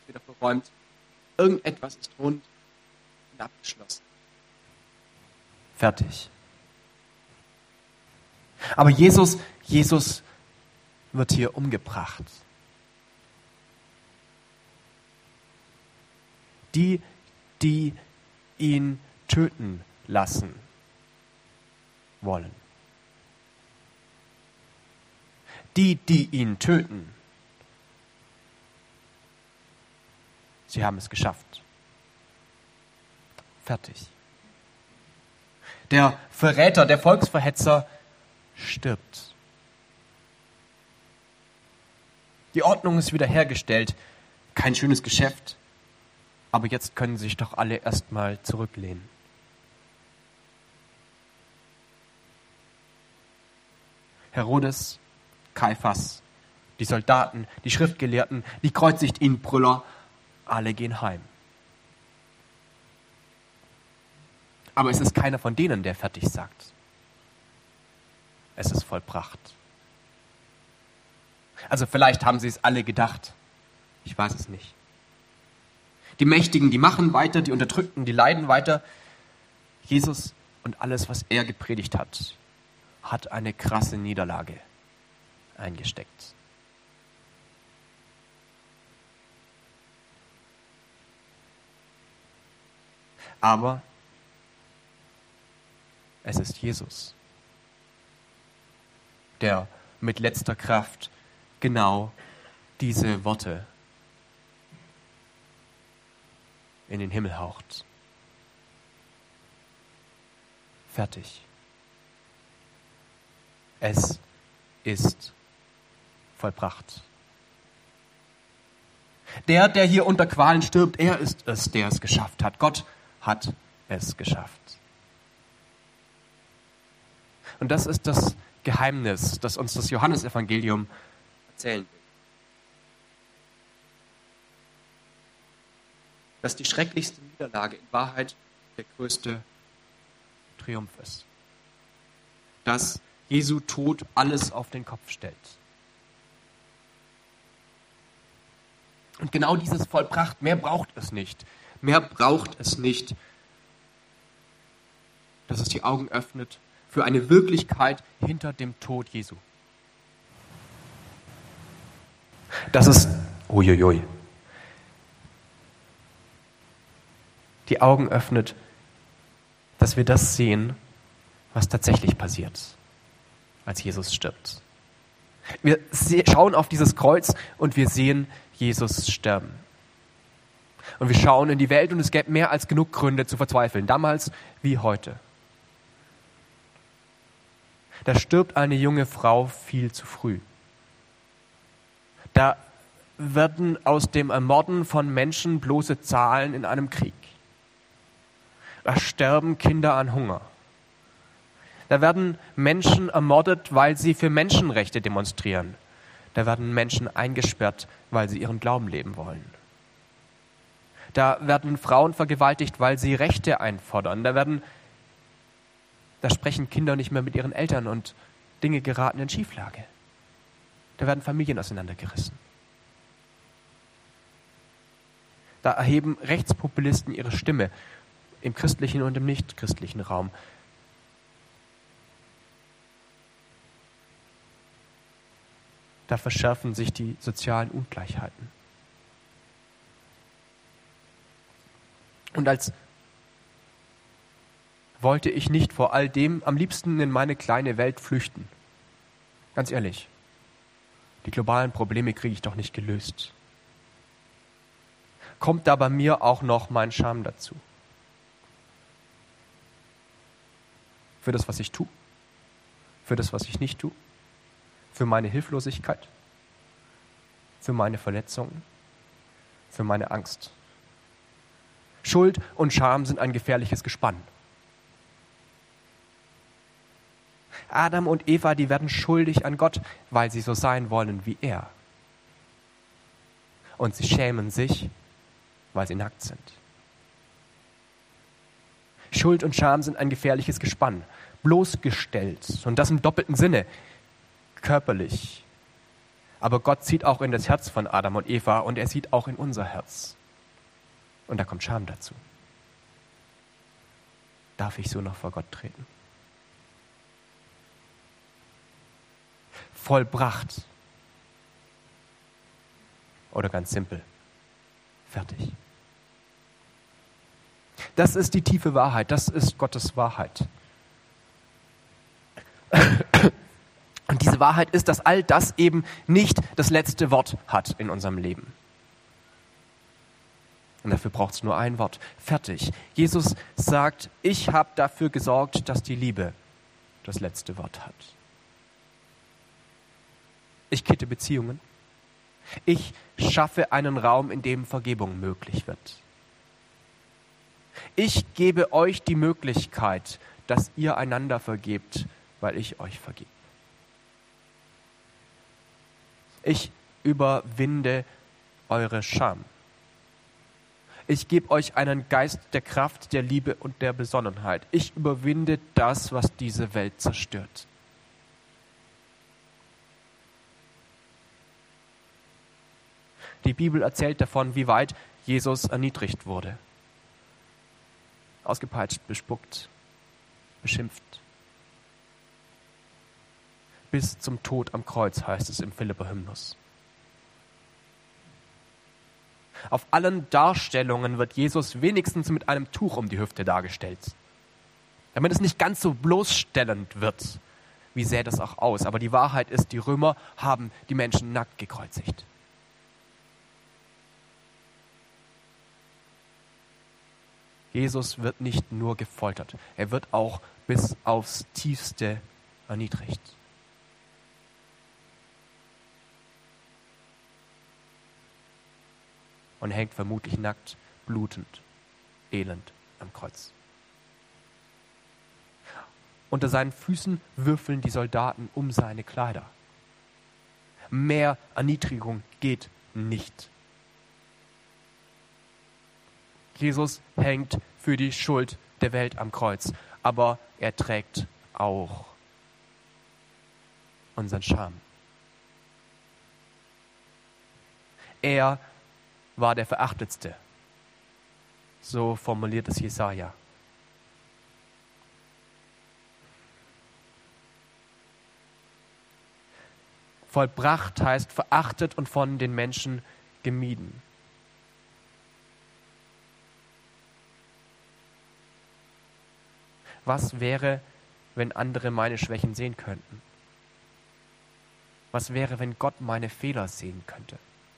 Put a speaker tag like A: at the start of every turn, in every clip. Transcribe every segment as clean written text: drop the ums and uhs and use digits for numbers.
A: wieder verräumt. Irgendetwas ist rund und abgeschlossen.
B: Fertig. Aber Jesus wird hier umgebracht. Die ihn töten lassen wollen. Die ihn töten, sie haben es geschafft. Fertig. Der Verräter, der Volksverhetzer stirbt. Die Ordnung ist wiederhergestellt. Kein schönes Geschäft. Aber jetzt können sich doch alle erstmal zurücklehnen. Herodes, Kaiphas, die Soldaten, die Schriftgelehrten, die kreuzigt ihn Brüller, alle gehen heim. Aber es ist keiner von denen, der fertig sagt. Es ist vollbracht. Also vielleicht haben sie es alle gedacht. Ich weiß es nicht. Die Mächtigen, die machen weiter, die Unterdrückten, die leiden weiter. Jesus und alles, was er gepredigt hat eine krasse Niederlage eingesteckt. Aber es ist Jesus, der mit letzter Kraft genau diese Worte in den Himmel haucht. Fertig. Es ist vollbracht. Der hier unter Qualen stirbt, er ist es, der es geschafft hat. Gott hat es geschafft. Und das ist das Geheimnis, das uns das Johannesevangelium erzählen will. Dass die schrecklichste Niederlage in Wahrheit der größte Triumph ist. Dass Jesu Tod alles auf den Kopf stellt. Und genau dieses vollbracht, mehr braucht es nicht. Mehr braucht es nicht, dass es die Augen öffnet für eine Wirklichkeit hinter dem Tod Jesu. Das ist, uiuiui, die Augen öffnet, dass wir das sehen, was tatsächlich passiert, als Jesus stirbt. Wir schauen auf dieses Kreuz und wir sehen Jesus sterben. Und wir schauen in die Welt und es gäbe mehr als genug Gründe zu verzweifeln, damals wie heute. Da stirbt eine junge Frau viel zu früh. Da werden aus dem Ermorden von Menschen bloße Zahlen in einem Krieg. Da sterben Kinder an Hunger. Da werden Menschen ermordet, weil sie für Menschenrechte demonstrieren. Da werden Menschen eingesperrt, weil sie ihren Glauben leben wollen. Da werden Frauen vergewaltigt, weil sie Rechte einfordern. Da sprechen Kinder nicht mehr mit ihren Eltern und Dinge geraten in Schieflage. Da werden Familien auseinandergerissen. Da erheben Rechtspopulisten ihre Stimme im christlichen und im nichtchristlichen Raum. Da verschärfen sich die sozialen Ungleichheiten. Und als wollte ich nicht vor all dem am liebsten in meine kleine Welt flüchten. Ganz ehrlich, die globalen Probleme kriege ich doch nicht gelöst. Kommt da bei mir auch noch mein Scham dazu? Für das, was ich tue? Für das, was ich nicht tue? Für meine Hilflosigkeit? Für meine Verletzungen? Für meine Angst? Schuld und Scham sind ein gefährliches Gespann. Adam und Eva, die werden schuldig an Gott, weil sie so sein wollen wie er. Und sie schämen sich, weil sie nackt sind. Schuld und Scham sind ein gefährliches Gespann, bloßgestellt, und das im doppelten Sinne, körperlich, Aber Gott sieht auch in das Herz von Adam und Eva und er sieht auch in unser Herz. Und da kommt Scham dazu. Darf ich so noch vor Gott treten? Vollbracht. Oder ganz simpel. Fertig. Das ist die tiefe Wahrheit. Das ist Gottes Wahrheit. Und diese Wahrheit ist, dass all das eben nicht das letzte Wort hat in unserem Leben. Und dafür braucht es nur ein Wort. Fertig. Jesus sagt, ich habe dafür gesorgt, dass die Liebe das letzte Wort hat. Ich kitte Beziehungen. Ich schaffe einen Raum, in dem Vergebung möglich wird. Ich gebe euch die Möglichkeit, dass ihr einander vergebt, weil ich euch vergebe. Ich überwinde eure Scham. Ich gebe euch einen Geist der Kraft, der Liebe und der Besonnenheit. Ich überwinde das, was diese Welt zerstört. Die Bibel erzählt davon, wie weit Jesus erniedrigt wurde. Ausgepeitscht, bespuckt, beschimpft. Bis zum Tod am Kreuz, heißt es im Philipper-Hymnus. Auf allen Darstellungen wird Jesus wenigstens mit einem Tuch um die Hüfte dargestellt. Damit es nicht ganz so bloßstellend wird. Wie sähe das auch aus? Aber die Wahrheit ist, die Römer haben die Menschen nackt gekreuzigt. Jesus wird nicht nur gefoltert, er wird auch bis aufs Tiefste erniedrigt. Und hängt vermutlich nackt, blutend, elend am Kreuz. Unter seinen Füßen würfeln die Soldaten um seine Kleider. Mehr Erniedrigung geht nicht. Jesus hängt für die Schuld der Welt am Kreuz, aber er trägt auch unseren Scham. Er war der Verachtetste. So formuliert es Jesaja. Vollbracht heißt verachtet und von den Menschen gemieden. Was wäre, wenn andere meine Schwächen sehen könnten? Was wäre, wenn Gott meine Fehler sehen könnte?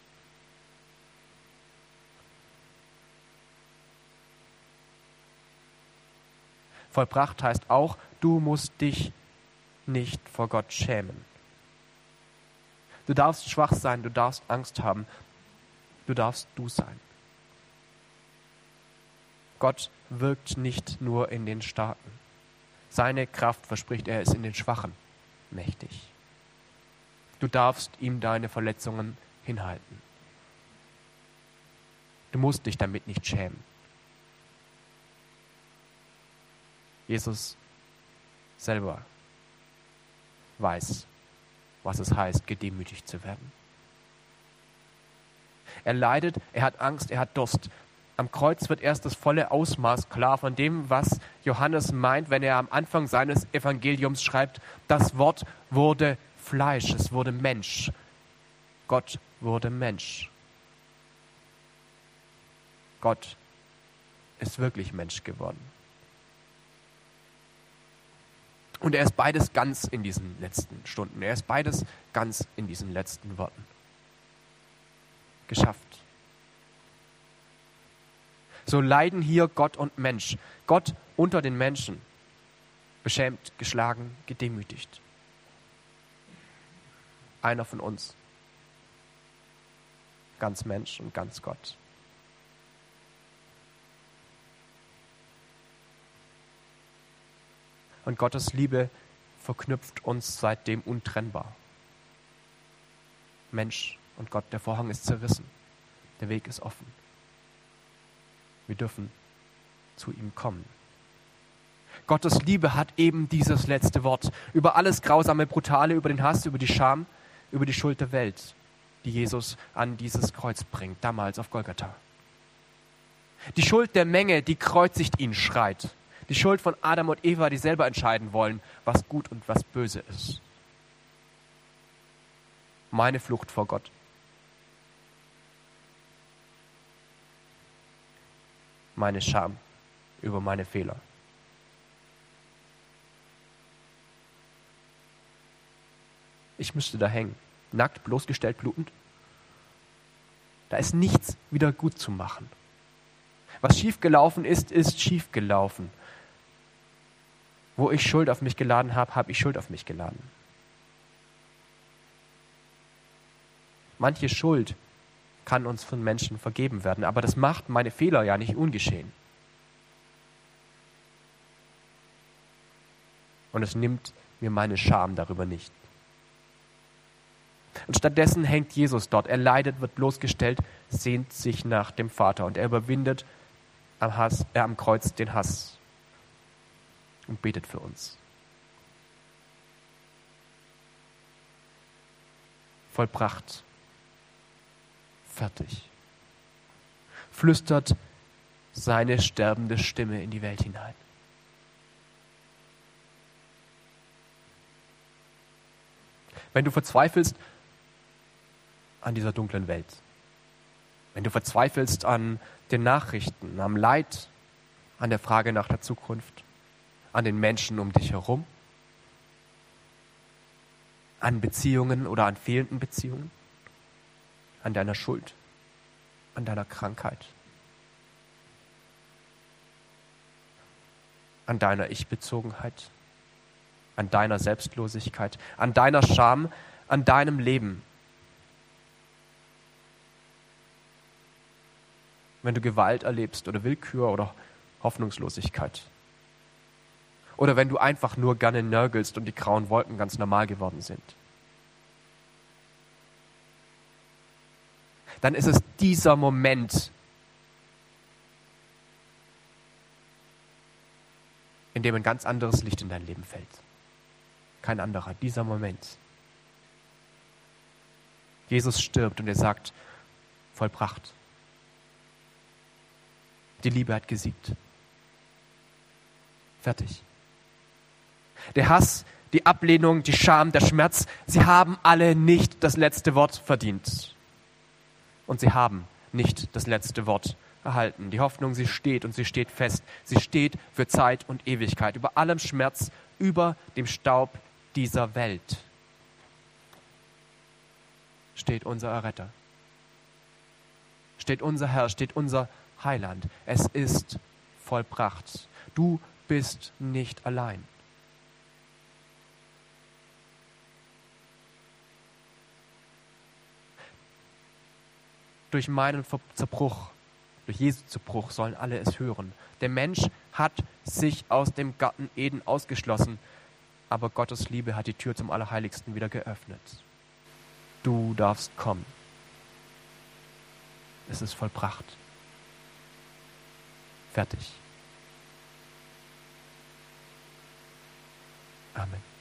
B: Vollbracht heißt auch, du musst dich nicht vor Gott schämen. Du darfst schwach sein, du darfst Angst haben, du darfst du sein. Gott wirkt nicht nur in den Starken. Seine Kraft, verspricht er, ist in den Schwachen mächtig. Du darfst ihm deine Verletzungen hinhalten. Du musst dich damit nicht schämen. Jesus selber weiß, was es heißt, gedemütigt zu werden. Er leidet, er hat Angst, er hat Durst. Am Kreuz wird erst das volle Ausmaß klar von dem, was Johannes meint, wenn er am Anfang seines Evangeliums schreibt, das Wort wurde Fleisch, es wurde Mensch. Gott wurde Mensch. Gott ist wirklich Mensch geworden. Und er ist beides ganz in diesen letzten Stunden. Er ist beides ganz in diesen letzten Worten. Geschafft. So leiden hier Gott und Mensch. Gott unter den Menschen. Beschämt, geschlagen, gedemütigt. Einer von uns. Ganz Mensch und ganz Gott. Und Gottes Liebe verknüpft uns seitdem untrennbar. Mensch und Gott, der Vorhang ist zerrissen. Der Weg ist offen. Wir dürfen zu ihm kommen. Gottes Liebe hat eben dieses letzte Wort. Über alles Grausame, Brutale, über den Hass, über die Scham über die Schuld der Welt, die Jesus an dieses Kreuz bringt, damals auf Golgatha. Die Schuld der Menge, die kreuzigt ihn, schreit. Die Schuld von Adam und Eva, die selber entscheiden wollen, was gut und was böse ist. Meine Flucht vor Gott. Meine Scham über meine Fehler. Ich müsste da hängen, nackt, bloßgestellt, blutend. Da ist nichts wieder gut zu machen. Was schiefgelaufen ist, ist schiefgelaufen. Wo ich Schuld auf mich geladen habe, habe ich Schuld auf mich geladen. Manche Schuld kann uns von Menschen vergeben werden, aber das macht meine Fehler ja nicht ungeschehen. Und es nimmt mir meine Scham darüber nicht. Und stattdessen hängt Jesus dort. Er leidet, wird bloßgestellt, sehnt sich nach dem Vater und er überwindet am Kreuz den Hass und betet für uns. Vollbracht. Fertig. Flüstert seine sterbende Stimme in die Welt hinein. Wenn du verzweifelst an dieser dunklen Welt, wenn du verzweifelst an den Nachrichten, am Leid, an der Frage nach der Zukunft, an den Menschen um dich herum, an Beziehungen oder an fehlenden Beziehungen, an deiner Schuld, an deiner Krankheit, an deiner Ich-Bezogenheit, an deiner Selbstlosigkeit, an deiner Scham, an deinem Leben. Wenn du Gewalt erlebst oder Willkür oder Hoffnungslosigkeit. Oder wenn du einfach nur gerne nörgelst und die grauen Wolken ganz normal geworden sind. Dann ist es dieser Moment, in dem ein ganz anderes Licht in dein Leben fällt. Kein anderer, dieser Moment. Jesus stirbt und er sagt, vollbracht. Die Liebe hat gesiegt. Fertig. Der Hass, die Ablehnung, die Scham, der Schmerz, sie haben alle nicht das letzte Wort verdient. Und sie haben nicht das letzte Wort erhalten. Die Hoffnung, sie steht und sie steht fest. Sie steht für Zeit und Ewigkeit. Über allem Schmerz, über dem Staub dieser Welt steht unser Erretter. Steht unser Herr, steht unser Heiland. Es ist vollbracht. Du bist nicht allein. Durch meinen Zerbruch, durch Jesu Zerbruch sollen alle es hören. Der Mensch hat sich aus dem Garten Eden ausgeschlossen, aber Gottes Liebe hat die Tür zum Allerheiligsten wieder geöffnet. Du darfst kommen. Es ist vollbracht. Fertig. Amen.